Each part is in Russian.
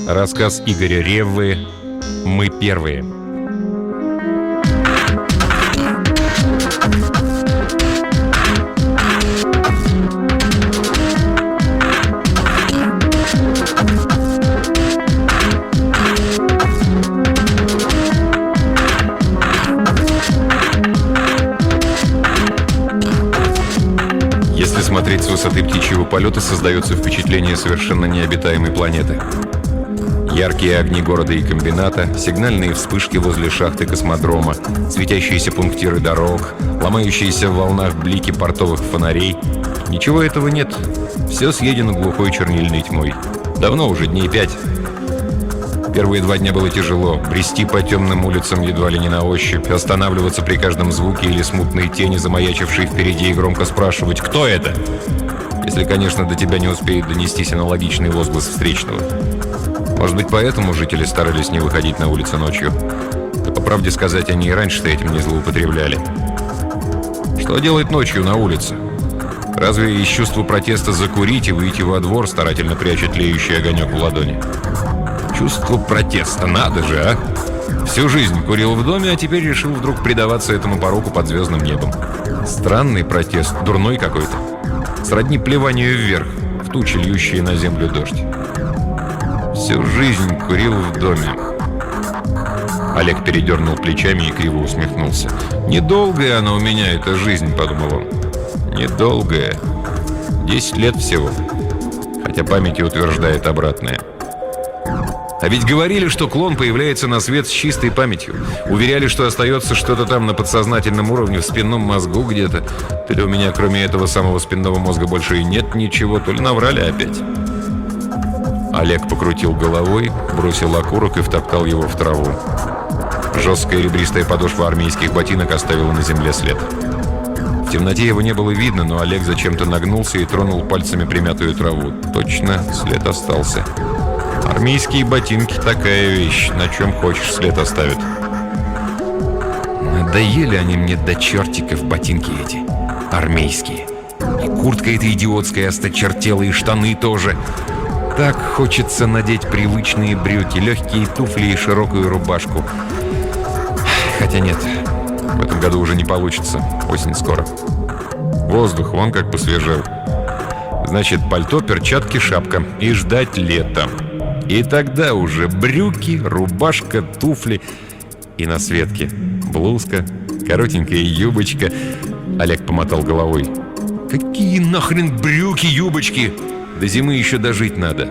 Рассказ Игоря Реввы «Мы первые». Если смотреть с высоты птичьего полета, создается впечатление совершенно необитаемой планеты. Яркие огни города и комбината, сигнальные вспышки возле шахты космодрома, светящиеся пунктиры дорог, ломающиеся в волнах блики портовых фонарей. Ничего этого нет. Все съедено глухой чернильной тьмой. Давно уже, дней 5. Первые 2 дня было тяжело. Брести по темным улицам едва ли не на ощупь, останавливаться при каждом звуке или смутной тени, замаячившей впереди, и громко спрашивать «Кто это?», если, конечно, до тебя не успеет донестись аналогичный возглас встречного. Может быть, поэтому жители старались не выходить на улицу ночью. Да, по правде сказать, они и раньше-то этим не злоупотребляли. Что делать ночью на улице? Разве из чувства протеста закурить и выйти во двор, старательно пряча тлеющий огонек в ладони? Чувство протеста, надо же, а! Всю жизнь курил в доме, а теперь решил вдруг предаваться этому пороку под звездным небом. Странный протест, дурной какой-то. Сродни плеванию вверх, в тучи, льющие на землю дождь. Всю жизнь курил в доме. Олег передернул плечами и криво усмехнулся. «Недолгая она у меня, эта жизнь», — подумал он. «Недолгая. 10 лет всего. Хотя память и утверждает обратное. А ведь говорили, что клон появляется на свет с чистой памятью. Уверяли, что остается что-то там на подсознательном уровне, в спинном мозгу где-то. То ли у меня, кроме этого самого спинного мозга, больше и нет ничего, то ли наврали опять». Олег покрутил головой, бросил окурок и втоптал его в траву. Жесткая ребристая подошва армейских ботинок оставила на земле след. В темноте его не было видно, но Олег зачем-то нагнулся и тронул пальцами примятую траву. Точно, след остался. Армейские ботинки — такая вещь, на чем хочешь след оставят. Надоели они мне до чертиков, ботинки эти, армейские. И куртка эта идиотская осточертела, и штаны тоже. Так хочется надеть привычные брюки, легкие туфли и широкую рубашку. Хотя нет, в этом году уже не получится, осень скоро. Воздух вон как посвежел. Значит, пальто, перчатки, шапка и ждать лета. И тогда уже брюки, рубашка, туфли и на светке блузка, коротенькая юбочка. Олег помотал головой. Какие нахрен брюки, юбочки? До зимы еще дожить надо.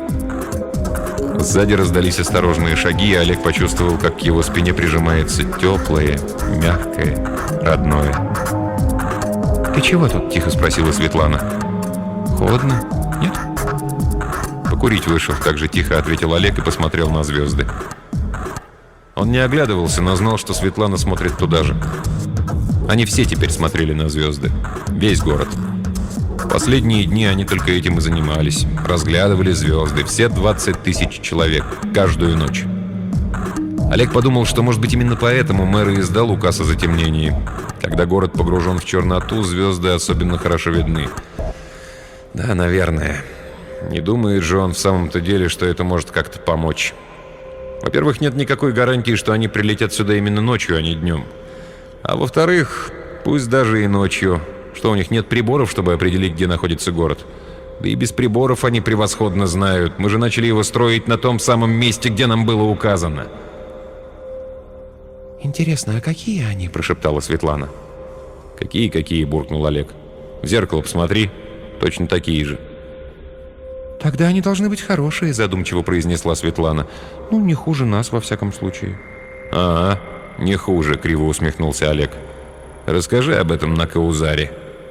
Сзади раздались осторожные шаги, и Олег почувствовал, как к его спине прижимается теплое, мягкое, родное. «Ты чего тут?» – тихо спросила Светлана. «Холодно? Нет?» «Покурить вышел», – так же тихо ответил Олег и посмотрел на звезды. Он не оглядывался, но знал, что Светлана смотрит туда же. Они все теперь смотрели на звезды. Весь город. Последние дни они только этим и занимались. Разглядывали звезды. Все 20 тысяч человек. Каждую ночь. Олег подумал, что, может быть, именно поэтому мэр и издал указ о затемнении. Когда город погружен в черноту, звезды особенно хорошо видны. Да, наверное. Не думает же он в самом-то деле, что это может как-то помочь. Во-первых, нет никакой гарантии, что они прилетят сюда именно ночью, а не днем. А во-вторых, пусть даже и ночью... Что у них нет приборов, чтобы определить, где находится город? Да и без приборов они превосходно знают. Мы же начали его строить на том самом месте, где нам было указано. «Интересно, а какие они?» – прошептала Светлана. «Какие?» – буркнул Олег. «В зеркало посмотри. Точно такие же». «Тогда они должны быть хорошие», – задумчиво произнесла Светлана. «Ну, не хуже нас, во всяком случае». «Ага, не хуже», – криво усмехнулся Олег. «Расскажи об этом на Каузаре».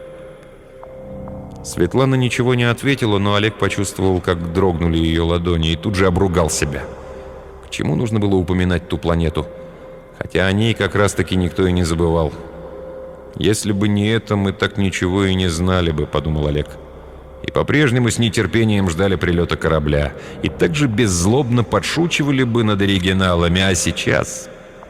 Светлана ничего не ответила, но Олег почувствовал, как дрогнули ее ладони, и тут же обругал себя. К чему нужно было упоминать ту планету? Хотя о ней как раз-таки никто и не забывал. «Если бы не это, мы так ничего и не знали бы», — подумал Олег. И по-прежнему с нетерпением ждали прилета корабля. И также беззлобно подшучивали бы над оригиналами, а сейчас...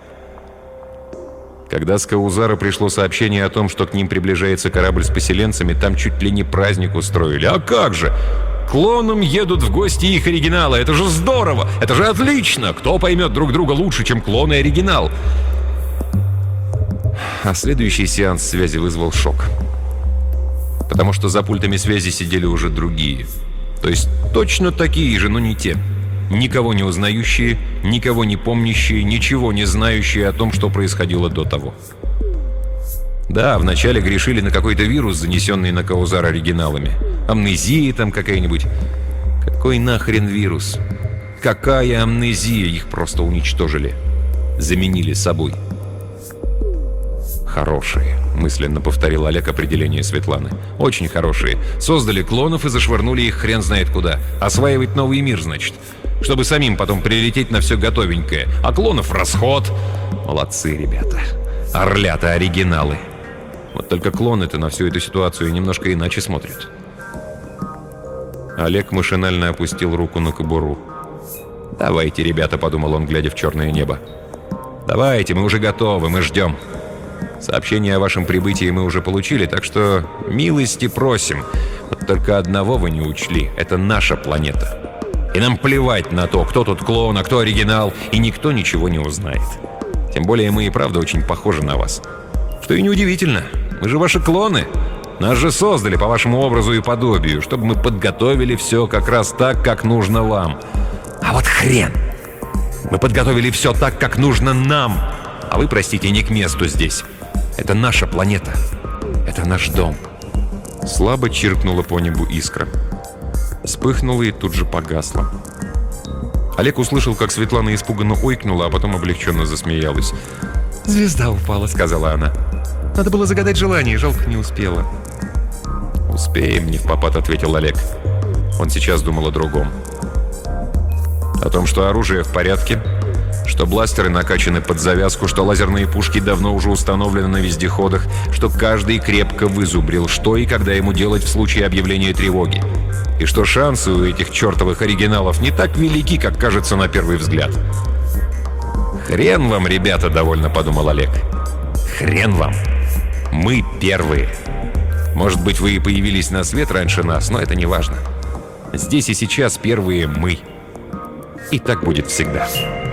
Когда с Каузара пришло сообщение о том, что к ним приближается корабль с поселенцами, там чуть ли не праздник устроили. А как же? К клонам едут в гости их оригиналы. Это же здорово! Это же отлично! Кто поймет друг друга лучше, чем клон и оригинал? А следующий сеанс связи вызвал шок. Потому что за пультами связи сидели уже другие. То есть точно такие же, но не те. Никого не узнающие, никого не помнящие, ничего не знающие о том, что происходило до того. Да, вначале грешили на какой-то вирус, занесенный на Каузар оригиналами. Амнезия там какая-нибудь. Какой нахрен вирус? Какая амнезия? Их просто уничтожили. Заменили собой. «Хорошие», — мысленно повторил Олег определение Светланы. «Очень хорошие. Создали клонов и зашвырнули их хрен знает куда. Осваивать новый мир, значит. Чтобы самим потом прилететь на все готовенькое. А клонов в расход. Молодцы, ребята. Орлята оригиналы. Вот только клоны-то на всю эту ситуацию немножко иначе смотрят». Олег машинально опустил руку на кобуру. «Давайте, ребята», — подумал он, глядя в черное небо. «Давайте, мы уже готовы, мы ждем. Сообщение о вашем прибытии мы уже получили, так что милости просим. Вот только одного вы не учли. Это наша планета. И нам плевать на то, кто тут клон, а кто оригинал, и никто ничего не узнает. Тем более мы и правда очень похожи на вас. Что и неудивительно. Мы же ваши клоны. Нас же создали по вашему образу и подобию, чтобы мы подготовили все как раз так, как нужно вам. А вот хрен! Мы подготовили все так, как нужно нам. А вы, простите, не к месту здесь. Это наша планета. Это наш дом». Слабо чиркнула по небу искра. Вспыхнула и тут же погасла. Олег услышал, как Светлана испуганно ойкнула, а потом облегченно засмеялась. «Звезда упала», — сказала она. «Надо было загадать желание, жалко, не успела». «Успеем», — невпопад ответил Олег. Он сейчас думал о другом. О том, что оружие в порядке, что бластеры накачаны под завязку, что лазерные пушки давно уже установлены на вездеходах, что каждый крепко вызубрил, что и когда ему делать в случае объявления тревоги. И что шансы у этих чертовых оригиналов не так велики, как кажется на первый взгляд. «Хрен вам, ребята», — довольно подумал Олег. «Хрен вам. Мы первые. Может быть, вы и появились на свет раньше нас, но это не важно. Здесь и сейчас первые мы. И так будет всегда».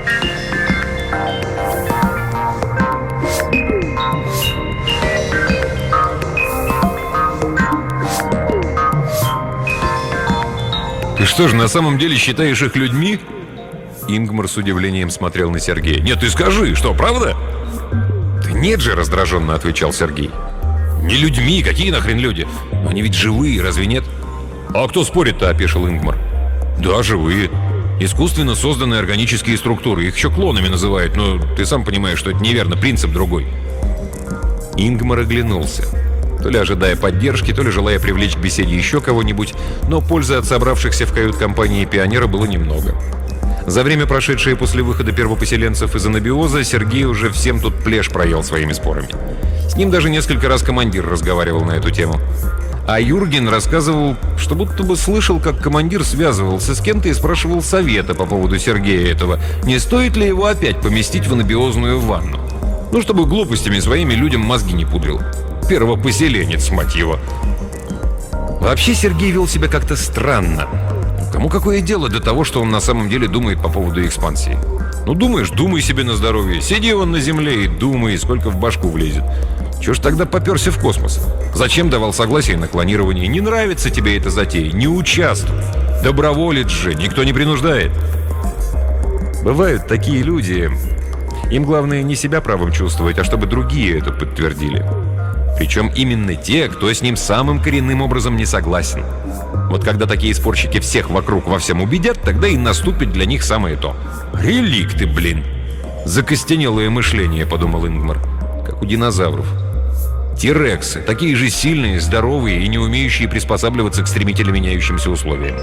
«Ты что же, на самом деле считаешь их людьми?» Ингмар с удивлением смотрел на Сергея. «Нет, ты скажи, что, правда?» «Да нет же», — раздраженно отвечал Сергей. «Не людьми, какие нахрен люди? Но они ведь живые, разве нет?» «А кто спорит-то?» — опешил Ингмар. «Да, живые. Искусственно созданные органические структуры. Их еще клонами называют, но ты сам понимаешь, что это неверно, принцип другой». Ингмар оглянулся. То ли ожидая поддержки, то ли желая привлечь к беседе еще кого-нибудь, но пользы от собравшихся в кают-компании пионера было немного. За время, прошедшее после выхода первопоселенцев из анабиоза, Сергей уже всем тут плешь проел своими спорами. С ним даже несколько раз командир разговаривал на эту тему. А Юрген рассказывал, что будто бы слышал, как командир связывался с кем-то и спрашивал совета по поводу Сергея этого, не стоит ли его опять поместить в анабиозную ванну. Ну, чтобы глупостями своими людям мозги не пудрил. Первопоселенец, мать его. Вообще Сергей вел себя как-то странно. Кому какое дело до того, что он на самом деле думает по поводу экспансии? Ну, думаешь, думай себе на здоровье. Сиди он на земле и думай, сколько в башку влезет. Чего ж тогда попёрся в космос? Зачем давал согласие на клонирование? Не нравится тебе эта затея? Не участвуй. Доброволец же, никто не принуждает. Бывают такие люди. Им главное не себя правым чувствовать, а чтобы другие это подтвердили. Причем именно те, кто с ним самым коренным образом не согласен. Вот когда такие спорщики всех вокруг во всем убедят, тогда и наступит для них самое то. Реликты, блин. Закостенелое мышление, подумал Ингмар. Как у динозавров. Тирексы, такие же сильные, здоровые и не умеющие приспосабливаться к стремительно меняющимся условиям.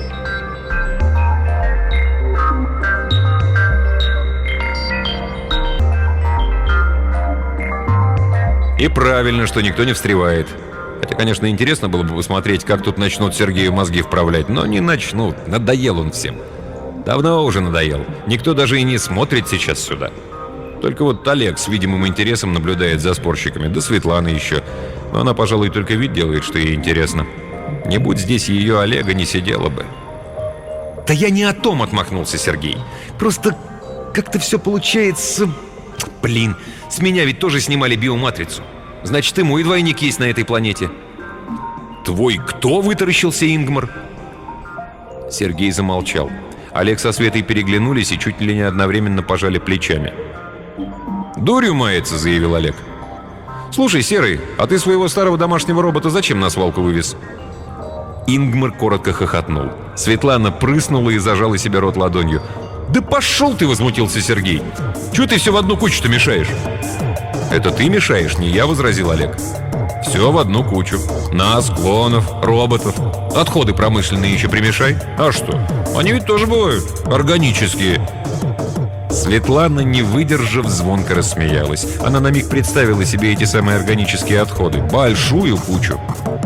И правильно, что никто не встревает. Хотя, конечно, интересно было бы посмотреть, как тут начнут Сергею мозги вправлять, но не начнут. Надоел он всем. Давно уже надоел. Никто даже и не смотрит сейчас сюда. Только вот Олег с видимым интересом наблюдает за спорщиками, да Светлана еще. Но она, пожалуй, только вид делает, что ей интересно. Не будь здесь ее Олега, не сидела бы. Да я не о том, отмахнулся Сергей. Просто как-то все получается... Блин, с меня ведь тоже снимали биоматрицу. Значит, и мой двойник есть на этой планете. Твой кто? Вытаращился Ингмар. Сергей замолчал. Олег со Светой переглянулись и чуть ли не одновременно пожали плечами. «Дурью мается», — заявил Олег. «Слушай, Серый, а ты своего старого домашнего робота зачем на свалку вывез?» Ингмар коротко хохотнул. Светлана прыснула и зажала себе рот ладонью. «Да пошел ты!» — возмутился Сергей. «Чего ты все в одну кучу-то мешаешь?» «Это ты мешаешь, не я», — возразил Олег. «Все в одну кучу. Нас, клонов, роботов. Отходы промышленные еще примешай. А что? Они ведь тоже бывают органические». Светлана, не выдержав, звонко рассмеялась. Она на миг представила себе эти самые органические отходы. Большую кучу.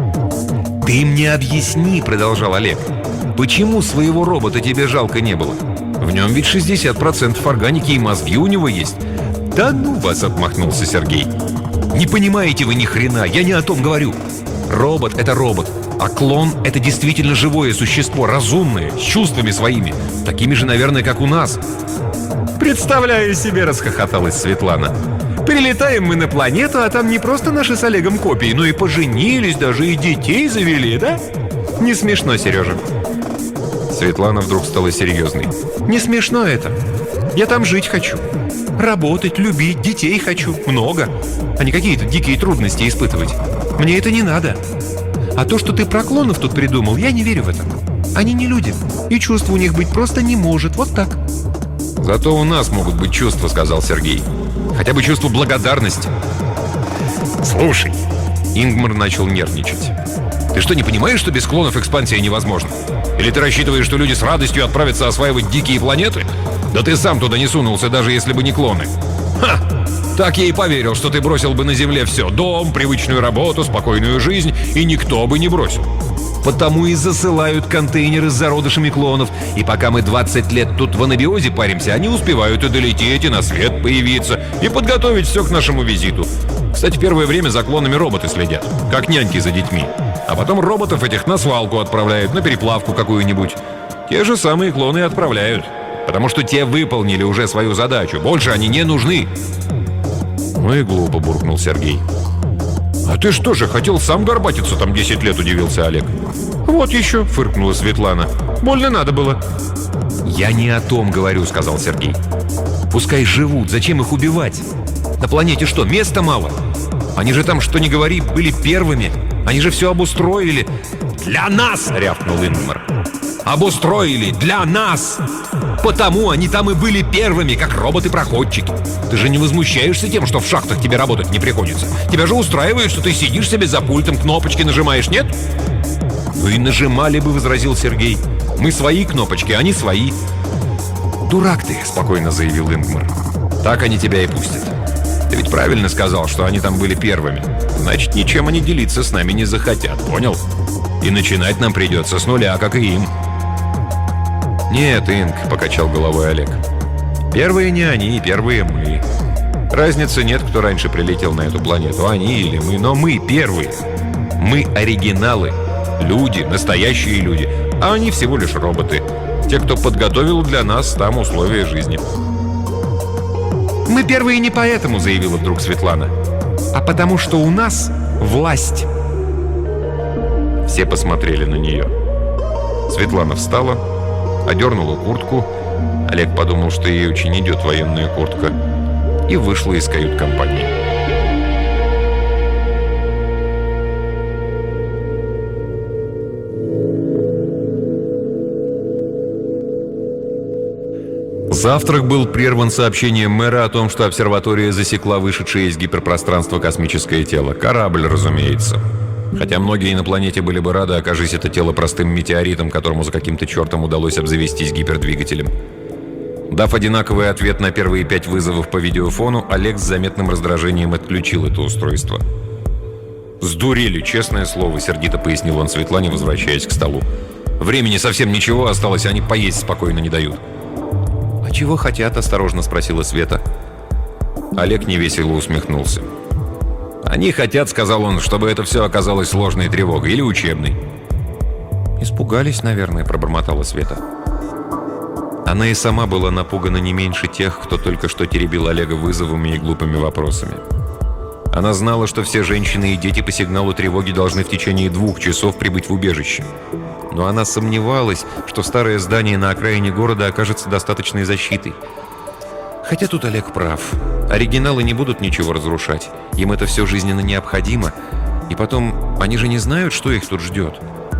«Ты мне объясни», — продолжал Олег, «почему своего робота тебе жалко не было? В нем ведь 60% органики и мозги у него есть». «Да ну вас», — отмахнулся Сергей. «Не понимаете вы ни хрена, я не о том говорю. Робот — это робот, а клон — это действительно живое существо, разумное, с чувствами своими, такими же, наверное, как у нас». «Представляю себе», — расхохоталась Светлана. «Прилетаем мы на планету, а там не просто наши с Олегом копии, но и поженились даже, и детей завели, да? Не смешно, Сережа». Светлана вдруг стала серьезной. «Не смешно это. Я там жить хочу. Работать, любить, детей хочу. Много. А не какие-то дикие трудности испытывать. Мне это не надо. А то, что ты про клонов тут придумал, я не верю в это. Они не люди. И чувств у них быть просто не может. Вот так». «Зато у нас могут быть чувства», — сказал Сергей. «Хотя бы чувство благодарности». «Слушай», — Ингмар начал нервничать. «Ты что, не понимаешь, что без клонов экспансия невозможна? Или ты рассчитываешь, что люди с радостью отправятся осваивать дикие планеты? Да ты сам туда не сунулся, даже если бы не клоны. Ха! Так я и поверил, что ты бросил бы на Земле все. Дом, привычную работу, спокойную жизнь, и никто бы не бросил. Потому и засылают контейнеры с зародышами клонов. И пока мы 20 лет тут в анабиозе паримся, они успевают и долететь, и на свет появиться, и подготовить все к нашему визиту. Кстати, первое время за клонами роботы следят, как няньки за детьми. А потом роботов этих на свалку отправляют, на переплавку какую-нибудь. Те же самые клоны и отправляют. Потому что те выполнили уже свою задачу. Больше они не нужны». «Ну и глупо», — буркнул Сергей. «А ты что же, хотел сам горбатиться там 10 лет?» — удивился Олег. «Вот еще», — фыркнула Светлана. «Больно надо было». «Я не о том говорю», — сказал Сергей. «Пускай живут, зачем их убивать? На планете что, места мало? Они же там, что ни говори, были первыми. Они же все обустроили». «Для нас!» — рявкнул Ингмар. «Обустроили для нас! Потому они там и были первыми, как роботы-проходчики. Ты же не возмущаешься тем, что в шахтах тебе работать не приходится? Тебя же устраивает, что ты сидишь себе за пультом, кнопочки нажимаешь, нет?» «Ну и нажимали бы», — возразил Сергей. «Мы свои кнопочки, они свои». «Дурак ты», — спокойно заявил Ингмар. «Так они тебя и пустят. Ты ведь правильно сказал, что они там были первыми. Значит, ничем они делиться с нами не захотят, понял? И начинать нам придется с нуля, как и им». «Нет, Инг», — покачал головой Олег. «Первые не они, первые мы. Разницы нет, кто раньше прилетел на эту планету, они или мы, но мы первые. Мы оригиналы, люди, настоящие люди, а они всего лишь роботы. Те, кто подготовил для нас там условия жизни». «Мы первые не поэтому», — заявила вдруг Светлана, «а потому что у нас власть». Все посмотрели на нее. Светлана встала, одернула куртку. Олег подумал, что ей очень идет военная куртка, и вышла из кают-компании. Завтрак был прерван сообщением мэра о том, что обсерватория засекла вышедшее из гиперпространства космическое тело. Корабль, разумеется. Хотя многие на планете были бы рады, окажись это тело простым метеоритом, которому за каким-то чертом удалось обзавестись гипердвигателем. Дав одинаковый ответ на первые 5 вызовов по видеофону, Олег с заметным раздражением отключил это устройство. «Сдурели, честное слово», — сердито пояснил он Светлане, возвращаясь к столу. «Времени совсем ничего осталось, они поесть спокойно не дают». «А чего хотят?» — осторожно спросила Света. Олег невесело усмехнулся. «Они хотят, — сказал он, — чтобы это все оказалось сложной тревогой или учебной». «Испугались, наверное», — пробормотала Света. Она и сама была напугана не меньше тех, кто только что теребил Олега вызовами и глупыми вопросами. Она знала, что все женщины и дети по сигналу тревоги должны в течение 2 часов прибыть в убежище. Но она сомневалась, что старое здание на окраине города окажется достаточной защитой. Хотя тут Олег прав. Оригиналы не будут ничего разрушать. Им это все жизненно необходимо. И потом, они же не знают, что их тут ждет.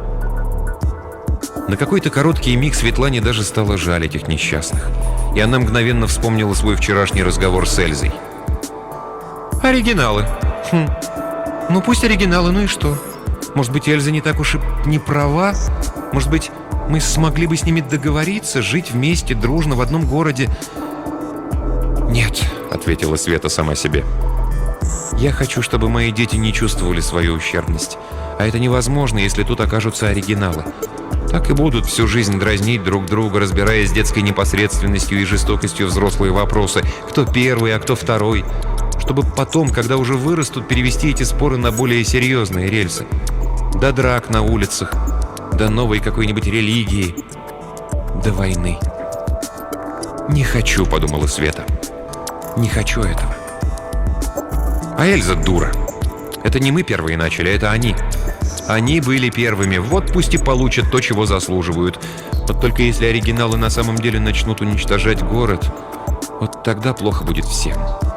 На какой-то короткий миг Светлане даже стало жаль этих несчастных. И она мгновенно вспомнила свой вчерашний разговор с Эльзой. «Оригиналы. Ну пусть оригиналы, ну и что? Может быть, Эльза не так уж и не права? Может быть, мы смогли бы с ними договориться, жить вместе, дружно, в одном городе?» «Нет», — ответила Света сама себе. «Я хочу, чтобы мои дети не чувствовали свою ущербность. А это невозможно, если тут окажутся оригиналы. Так и будут всю жизнь дразнить друг друга, разбирая с детской непосредственностью и жестокостью взрослые вопросы, кто первый, а кто второй, чтобы потом, когда уже вырастут, перевести эти споры на более серьезные рельсы. До драк на улицах, до новой какой-нибудь религии, до войны. «Не хочу», — подумала Света. «Не хочу этого». А Эльза дура. Это не мы первые начали, это они. Они были первыми. Вот пусть и получат то, чего заслуживают. Вот только если оригиналы на самом деле начнут уничтожать город, вот тогда плохо будет всем.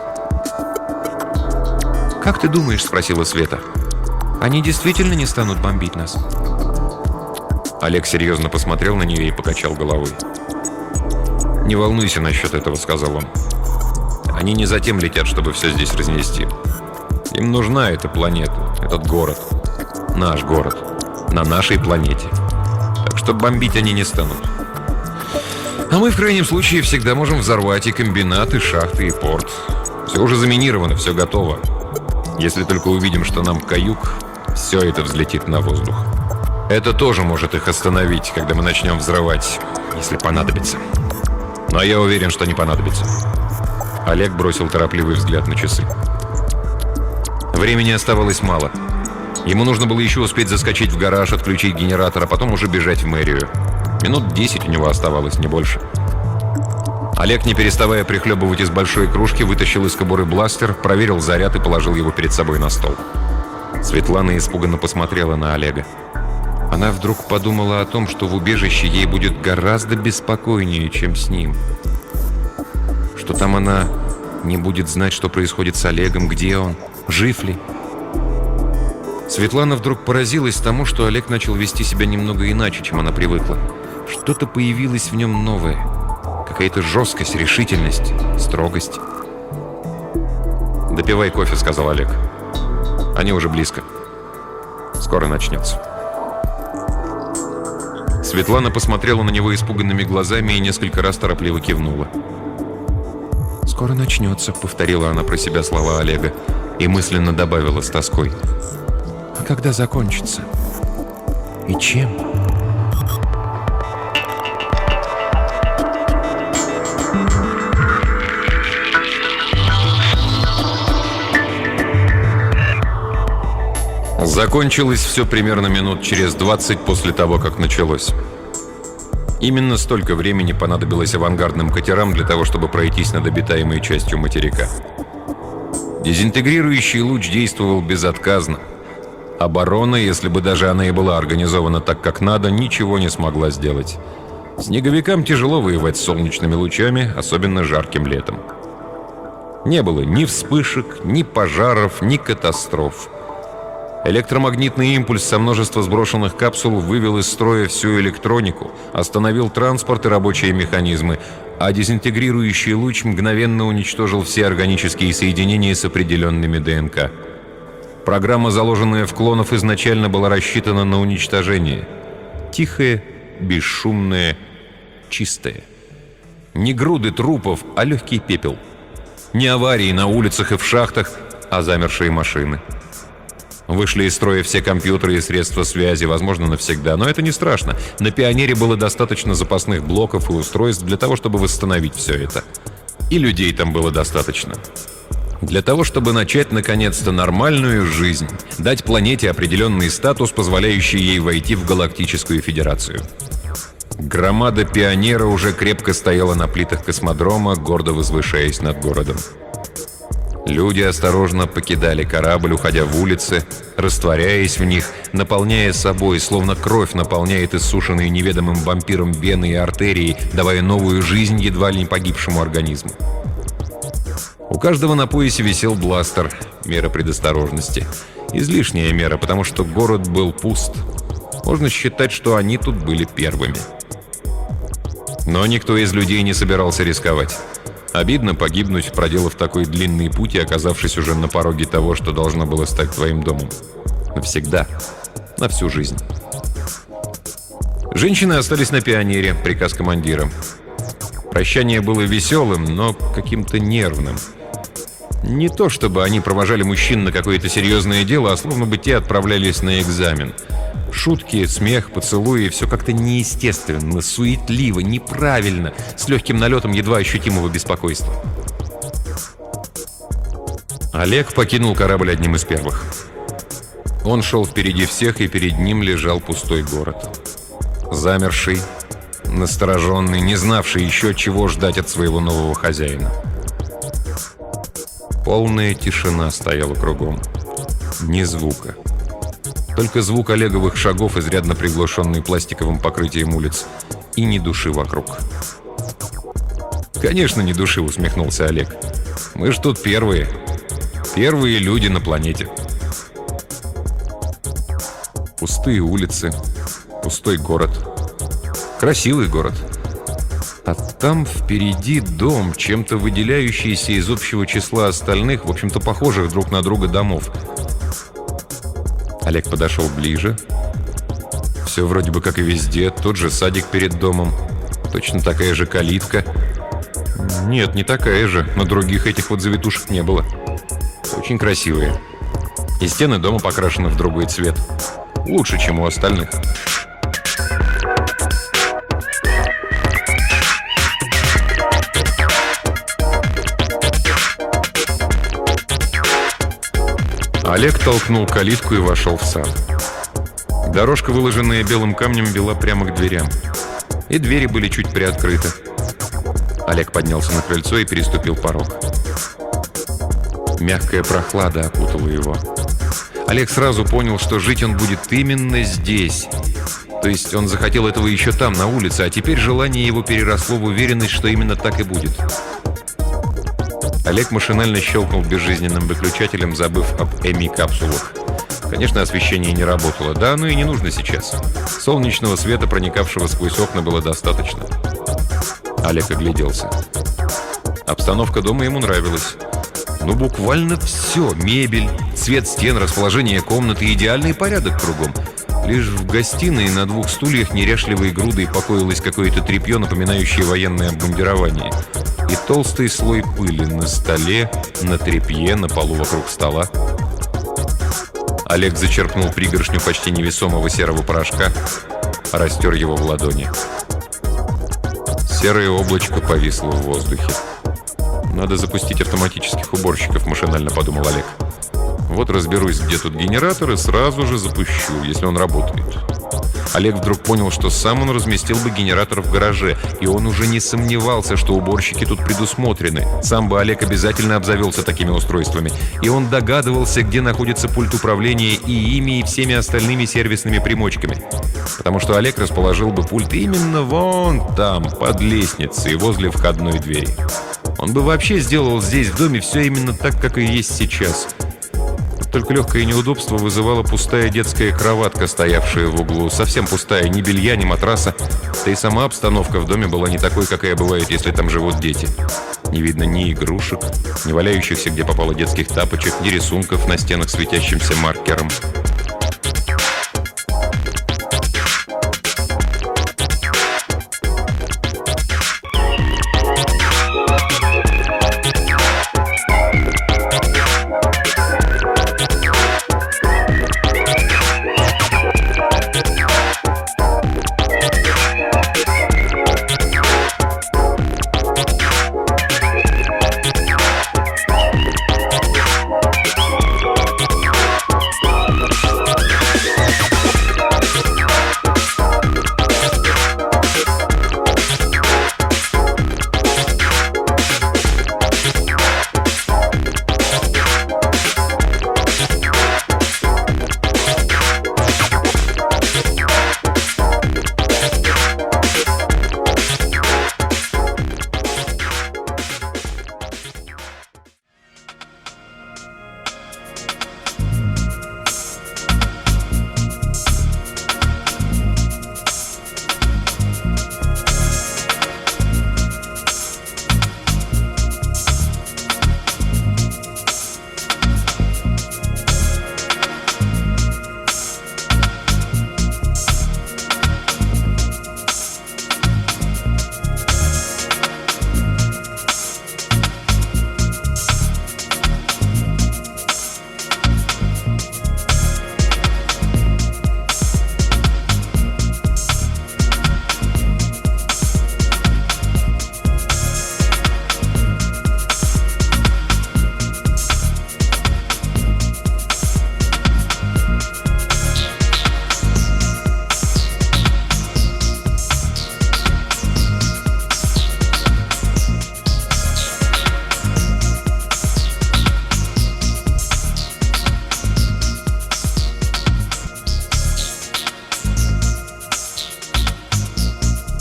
«Как ты думаешь?» — спросила Света. «Они действительно не станут бомбить нас?» Олег серьезно посмотрел на нее и покачал головой. «Не волнуйся насчет этого», — сказал он. «Они не затем летят, чтобы все здесь разнести. Им нужна эта планета, этот город. Наш город. На нашей планете. Так что бомбить они не станут. А мы, в крайнем случае, всегда можем взорвать и комбинат, и шахты, и порт. Все уже заминировано, все готово. Если только увидим, что нам каюк, все это взлетит на воздух. Это тоже может их остановить, когда мы начнем взрывать, если понадобится. Но я уверен, что не понадобится». Олег бросил торопливый взгляд на часы. Времени оставалось мало. Ему нужно было еще успеть заскочить в гараж, отключить генератор, а потом уже бежать в мэрию. Минут 10 у него оставалось, не больше. Олег, не переставая прихлебывать из большой кружки, вытащил из кобуры бластер, проверил заряд и положил его перед собой на стол. Светлана испуганно посмотрела на Олега. Она вдруг подумала о том, что в убежище ей будет гораздо беспокойнее, чем с ним. Что там она не будет знать, что происходит с Олегом, где он, жив ли. Светлана вдруг поразилась тому, что Олег начал вести себя немного иначе, чем она привыкла. Что-то появилось в нем новое. Какая-то жесткость, решительность, строгость. «Допивай кофе», — сказал Олег. «Они уже близко. Скоро начнется». Светлана посмотрела на него испуганными глазами и несколько раз торопливо кивнула. «Скоро начнется», — повторила она про себя слова Олега и мысленно добавила с тоской. «А когда закончится? И чем?» Закончилось все примерно минут через 20 после того, как началось. Именно столько времени понадобилось авангардным катерам для того, чтобы пройтись над обитаемой частью материка. Дезинтегрирующий луч действовал безотказно. Оборона, если бы даже она и была организована так, как надо, ничего не смогла сделать. Снеговикам тяжело воевать с солнечными лучами, особенно жарким летом. Не было ни вспышек, ни пожаров, ни катастроф. Электромагнитный импульс со множества сброшенных капсул вывел из строя всю электронику, остановил транспорт и рабочие механизмы, а дезинтегрирующий луч мгновенно уничтожил все органические соединения с определенными ДНК. Программа, заложенная в клонов, изначально была рассчитана на уничтожение. Тихое, бесшумное, чистое. Не груды трупов, а легкий пепел. Не аварии на улицах и в шахтах, а замершие машины. Вышли из строя все компьютеры и средства связи, возможно, навсегда, но это не страшно. На «Пионере» было достаточно запасных блоков и устройств для того, чтобы восстановить все это. И людей там было достаточно. Для того, чтобы начать, наконец-то, нормальную жизнь, дать планете определенный статус, позволяющий ей войти в Галактическую Федерацию. Громада «Пионера» уже крепко стояла на плитах космодрома, гордо возвышаясь над городом. Люди осторожно покидали корабль, уходя в улицы, растворяясь в них, наполняя собой, словно кровь наполняет иссушенные неведомым вампиром вены и артерии, давая новую жизнь едва ли не погибшему организму. У каждого на поясе висел бластер, мера предосторожности. Излишняя мера, потому что город был пуст. Можно считать, что они тут были первыми. Но никто из людей не собирался рисковать. Обидно погибнуть, проделав такой длинный путь и оказавшись уже на пороге того, что должно было стать твоим домом. Навсегда. На всю жизнь. Женщины остались на «Пионере», приказ командира. Прощание было веселым, но каким-то нервным. Не то чтобы они провожали мужчин на какое-то серьезное дело, а словно бы те отправлялись на экзамен. Шутки, смех, поцелуи — все как-то неестественно, суетливо, неправильно, с легким налетом едва ощутимого беспокойства. Олег покинул корабль одним из первых. Он шел впереди всех, и перед ним лежал пустой город. Замерший, настороженный, не знавший еще, чего ждать от своего нового хозяина. Полная тишина стояла кругом. Ни звука. Только звук Олеговых шагов, изрядно приглушенный пластиковым покрытием улиц. И ни души вокруг. «Конечно, ни души», — усмехнулся Олег. «Мы ж тут первые. Первые люди на планете». Пустые улицы. Пустой город. Красивый город. А там впереди дом, чем-то выделяющийся из общего числа остальных, в общем-то похожих друг на друга домов. Олег подошел ближе. Все вроде бы как и везде. Тот же садик перед домом. Точно такая же калитка. Нет, не такая же. Но других этих вот завитушек не было. Очень красивые. И стены дома покрашены в другой цвет. Лучше, чем у остальных. Олег толкнул калитку и вошел в сад. Дорожка, выложенная белым камнем, вела прямо к дверям. И двери были чуть приоткрыты. Олег поднялся на крыльцо и переступил порог. Мягкая прохлада окутала его. Олег сразу понял, что жить он будет именно здесь. То есть он захотел этого еще там, на улице, а теперь желание его переросло в уверенность, что именно так и будет. Олег машинально щелкнул безжизненным выключателем, забыв об ЭМИ-капсулах. Конечно, освещение не работало. Да, оно и не нужно сейчас. Солнечного света, проникавшего сквозь окна, было достаточно. Олег огляделся. Обстановка дома ему нравилась. Ну, буквально все. Мебель, цвет стен, расположение комнаты, идеальный порядок кругом. Лишь в гостиной на 2 стульях неряшливой грудой покоилось какое-то тряпье, напоминающее военное обмундирование. И толстый слой пыли на столе, на тряпье, на полу вокруг стола. Олег зачерпнул пригоршню почти невесомого серого порошка, растер его в ладони. Серое облачко повисло в воздухе. «Надо запустить автоматических уборщиков», — машинально подумал Олег. «Вот разберусь, где тут генератор, и сразу же запущу, если он работает». Олег вдруг понял, что сам он разместил бы генератор в гараже, и он уже не сомневался, что уборщики тут предусмотрены. Сам бы Олег обязательно обзавелся такими устройствами. И он догадывался, где находится пульт управления и ими, и всеми остальными сервисными примочками. Потому что Олег расположил бы пульт именно вон там, под лестницей, возле входной двери. Он бы вообще сделал здесь, в доме, все именно так, как и есть сейчас. Только легкое неудобство вызывала пустая детская кроватка, стоявшая в углу. Совсем пустая, ни белья, ни матраса. Да и сама обстановка в доме была не такой, какая бывает, если там живут дети. Не видно ни игрушек, ни валяющихся, где попало, детских тапочек, ни рисунков на стенах светящимся маркером.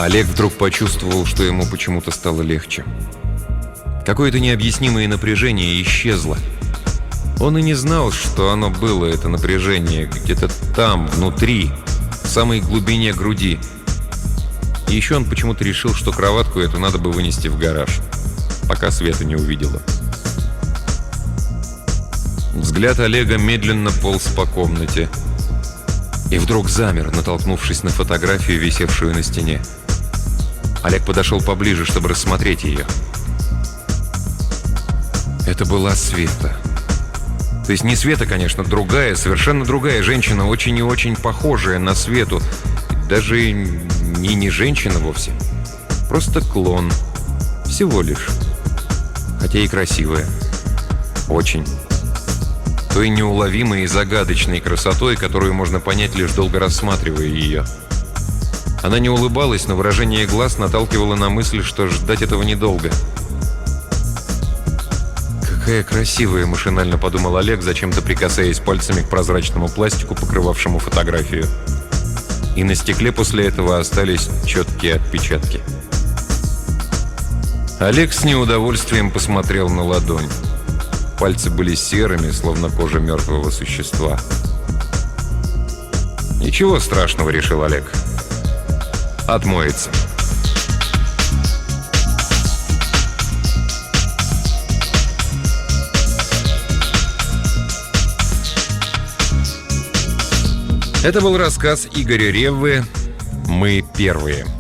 Олег вдруг почувствовал, что ему почему-то стало легче. Какое-то необъяснимое напряжение исчезло. Он и не знал, что оно было, это напряжение, где-то там, внутри, в самой глубине груди. И еще он почему-то решил, что кроватку эту надо бы вынести в гараж, пока Света не увидела. Взгляд Олега медленно полз по комнате. И вдруг замер, натолкнувшись на фотографию, висевшую на стене. Олег подошел поближе, чтобы рассмотреть ее. Это была Света. То есть не Света, конечно, другая, совершенно другая женщина, очень и очень похожая на Свету. Даже не женщина вовсе. Просто клон. Всего лишь. Хотя и красивая. Очень. Той неуловимой и загадочной красотой, которую можно понять, лишь долго рассматривая ее. Она не улыбалась, но выражение глаз наталкивало на мысль, что ждать этого недолго. «Какая красивая!» – машинально подумал Олег, зачем-то прикасаясь пальцами к прозрачному пластику, покрывавшему фотографию. И на стекле после этого остались четкие отпечатки. Олег с неудовольствием посмотрел на ладонь. Пальцы были серыми, словно кожа мертвого существа. «Ничего страшного», — решил Олег. «Отмоется». Это был рассказ Игоря Реввы «Мы первые».